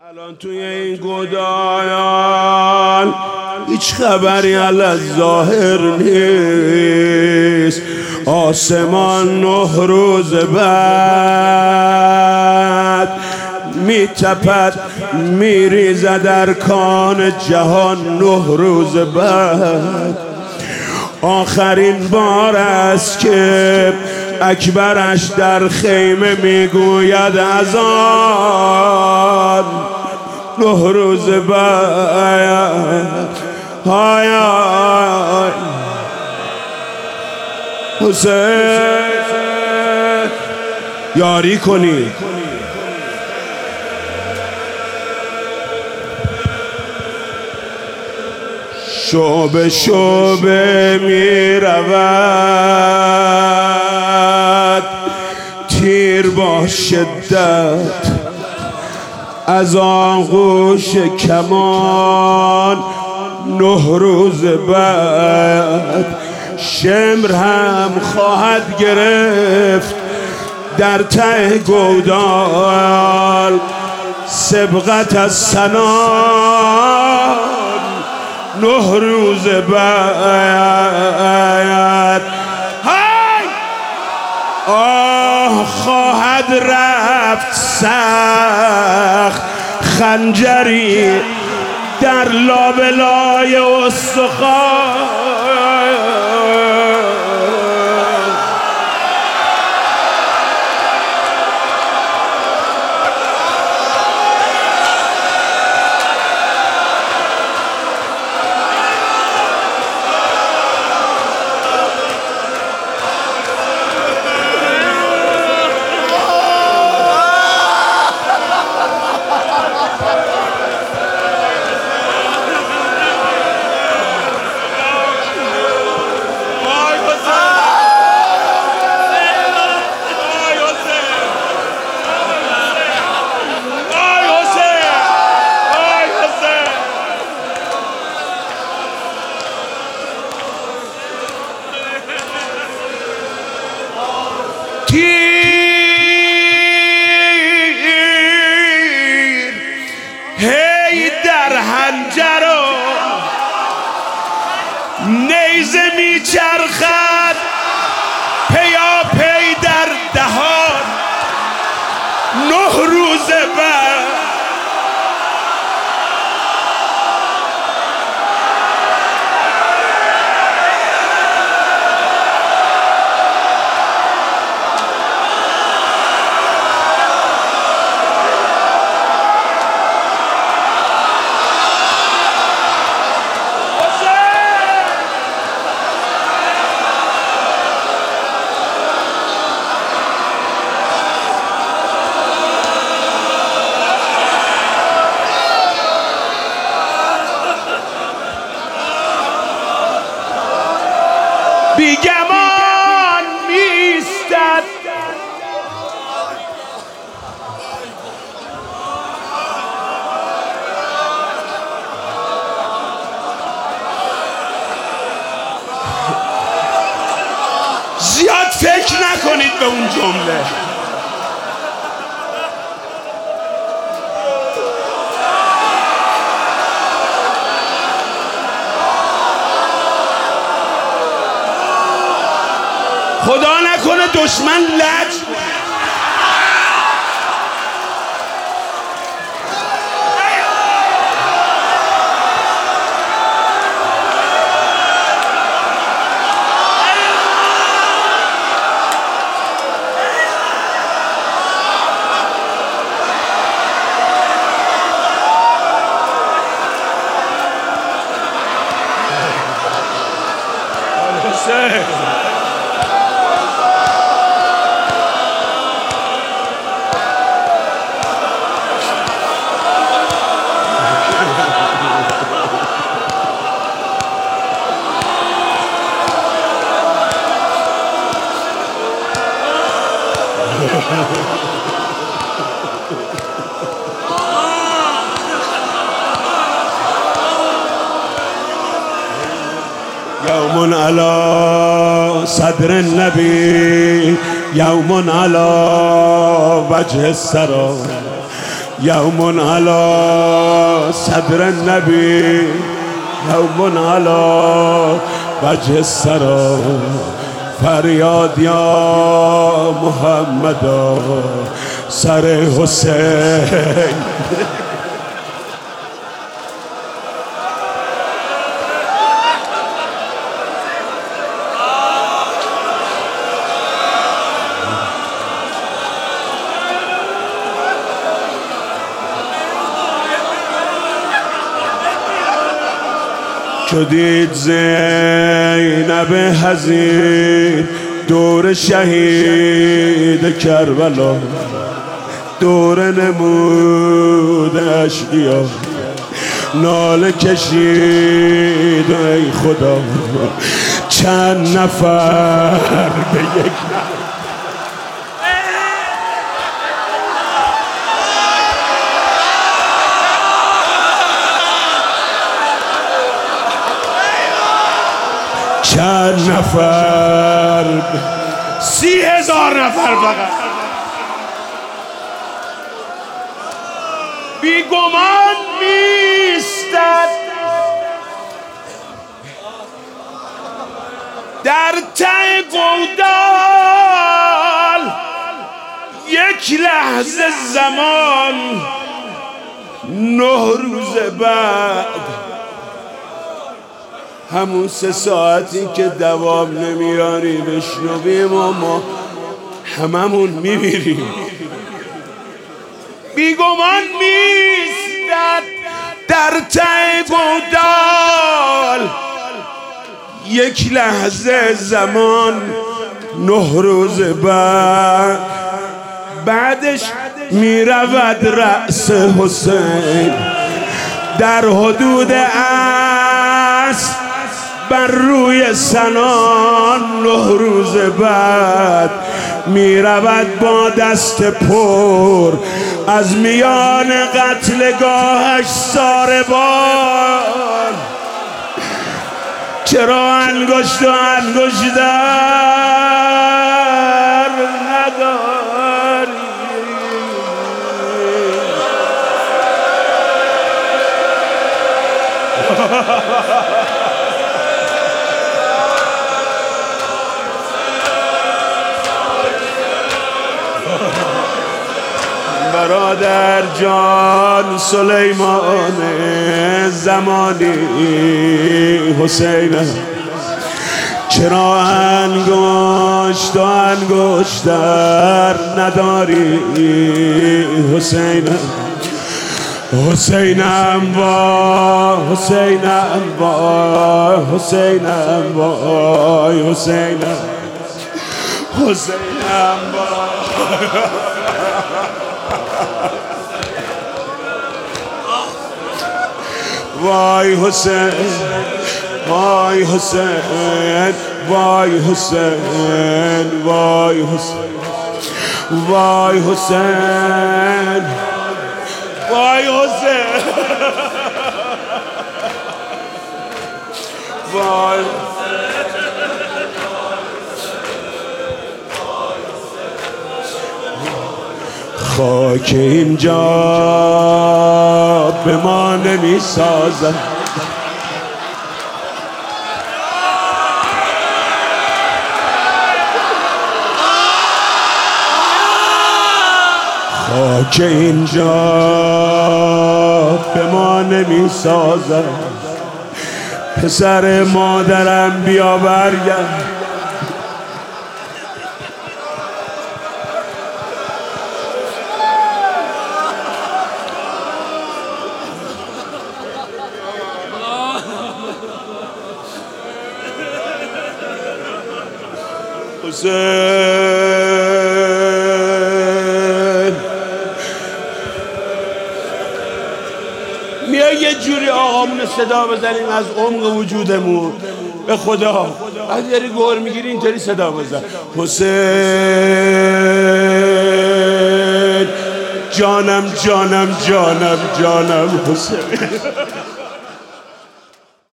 الان توی این گدایان هیچ خبری از ظاهر نیست. آسمان 9 روز بعد میتپد میریزد ارکان جهان. 9 روز بعد آخرین بار است که اکبرش در خیمه میگوید اذان. 9 روز بعد های حسین یاری کنی. شعبه شعبه می رود تیر با شدت از آغوش کمان. 9 روز بعد شمر هم خواهد گرفت در ته گودال سبقت از سنان. 9 روز بعد خواهد رفت سخت خنجری در لابلای استخوان. هی در حنجر و نیزه میچرخد پیاپی در دهان. 9 روز بعد بیگمان میستد زیاد فکر نکنید به اون جمله. خدا نکنه دشمن لج يوم على صدر النبي يوم على وجه السرى يوم على صدر النبي يوم على وجه السرا فریاد یا محمد سر حسین. چو دید زینب حزین دور شهید کربلا دور نمودش گیا ناله کشید ای خدا چند نفر به یک چند نفر 30,000 نفر فقط بیگمان میستد در ته گودال یک لحظه زمان 9 روز بعد همون 3 ساعتی که دوام نمیاری بشنویم و ما هممون میمیریم. بیگمان میستد در ته گودال یک لحظه زمان 9 روز بعدش میرود رأس حسین در حدود عصر بر روی سنان 9 روز بعد میرود با دست پر از میان قتلگاهش ساربان چرا انگشت و انگشتر نداری برادر جان سلیمان زمانی حسین چرا انگشت و انگشتر نداری حسین حسینم با حسینم با حسینم با حسینم حسینم با وای حسین وای حسین وای حسین وای حسین وای حسین وای حسین وای خاک اینجا به ما نمی سازد خاک اینجا به ما نمی سازد پسر مادرم بیا برگرد حسین میای یه جوری آقامون صدا بزنیم از عمق وجودمون به خدا وقتی داری گور میگیری اینطوری صدا بزن حسین جانم جانم جانم جانم حسین